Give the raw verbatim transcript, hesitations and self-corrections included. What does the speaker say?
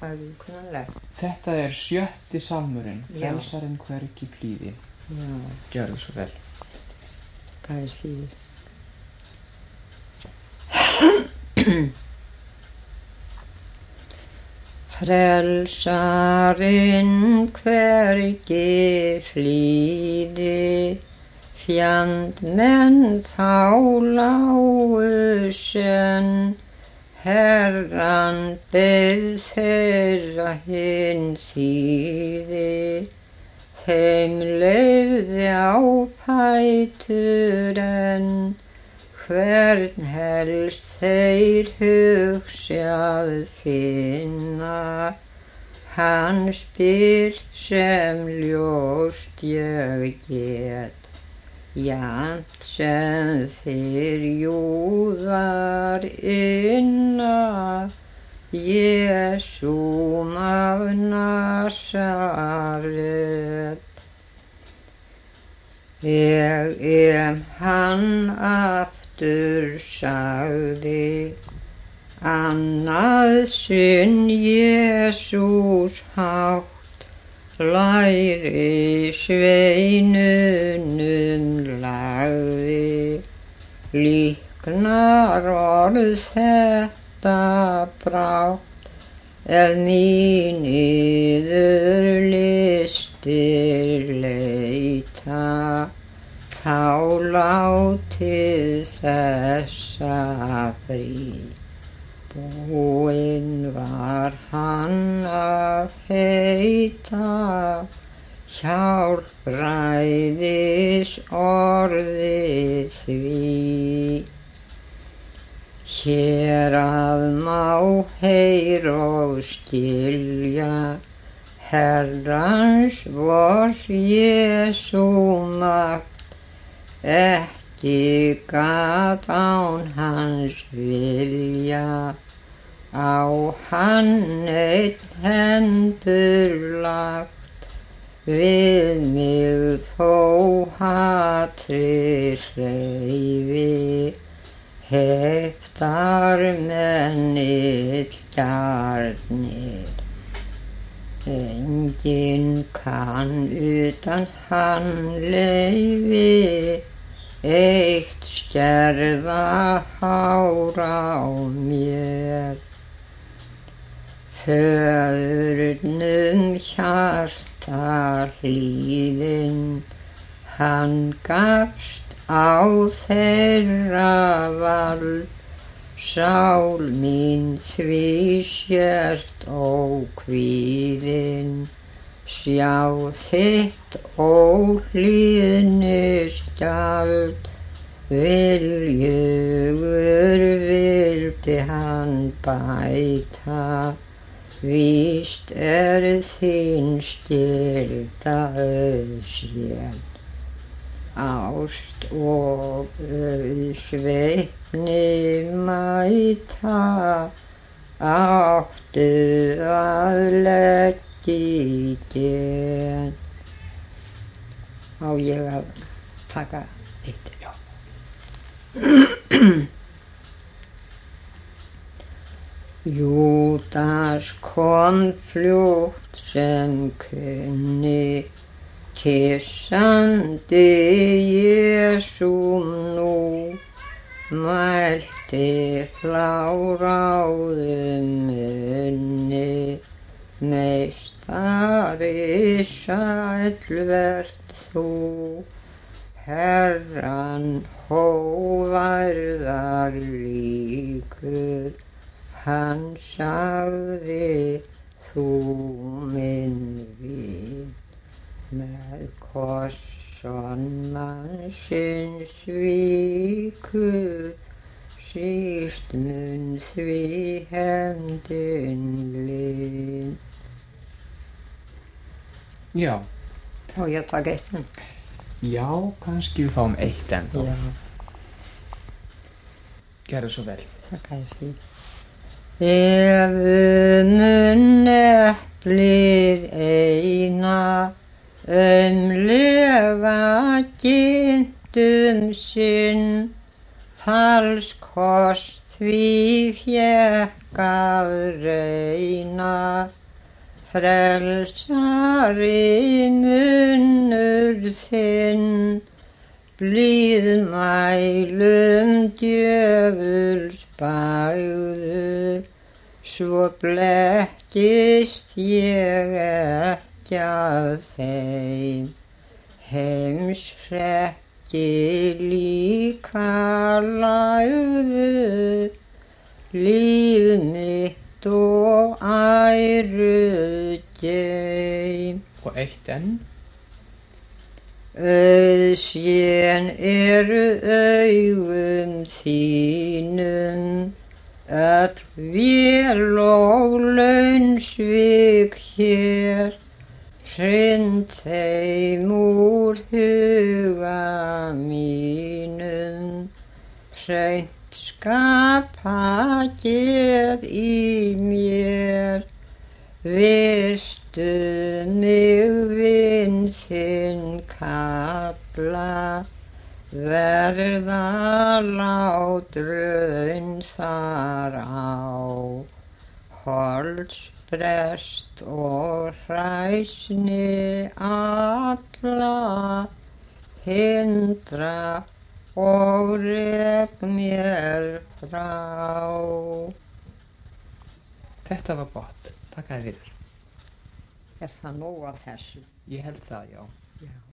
það er viðkunnanlegt. Þetta er sjötti sálmurinn, Já. Frelsarinn hvergi flýði. Já, Gjörðu svo vel. hvað er fyrir? Frelsarinn hvergi flýði, fjandmenn þá lágu senn, Herran beið þeirra hinn þýði, þeim leyfði á fætur enn, hvern helst þeir hugsað finna, hann spyr sem ljóst ég get, jafnt sem þeir júðar inna, Jesúm af Nasaret. Ég em hann aftur sagði, annað sinn Jesús hátt, læri sveinunum lagði, líknar orð þetta brátt, ef mín yður listir leita, þá látið þessa frí. Búinn var hann að heita, hjálpræðis orðið því. Hér að má heyra og skilja, Herrans vors Jesú makt, ekki gat án hans vilja, á hann einn hendur lagt, við mig þó hatri hreyfi, heftar menn illgjarnir. Enginn kann utan hann leyfi, eitt skerða hár á mér. Föðurnum hjarta hlýðin, hann gafst á þeirra vald, sál mín því sért ókvíðin, sjá þitt óhlýðnisgjald, viljugur vildi hann bæta, víst er þín skylda auðséð. Ást og auðsveifni mæta, áttu að leggja í gen. Á ég að taka eitt, já. Júdas kom fljótt sem kunni, kyssandi Jesúm nú, mælti hláráðum munni, meistari sæll vert þú, Herran hóværðar líkur, hann sagði þú minn vin, með kosson mannsins víkur, síst mun því hefndin lin. Já. Á ég að taka eitt enn? Já, kannski við fáum eitt ennþá. Já. Gerðu svo vel. Takk að því. Ef mun eplið eina, umlega gindum sinn, falskost því fékk að reyna, frelsari munnur þinn, blíðmælum djöfuls bægður, svo blekkist ég ekki að þeim, heimsfrekki líka lagður, líf mitt og æru geim. Og eitt enn. Auðsén eru augum þínum, öll vél og launsvik hér, hrind þeim úr huga mínum, hreint skapa geð í mér, virtu mig vin þinn kalla, verða lát raun þar á, holdsbrest og hræsni alla, hindra og rek mér frá. Þetta var gott. Takk að þér fyrir. Er það nóg af þessu? Ég held það, já. Já.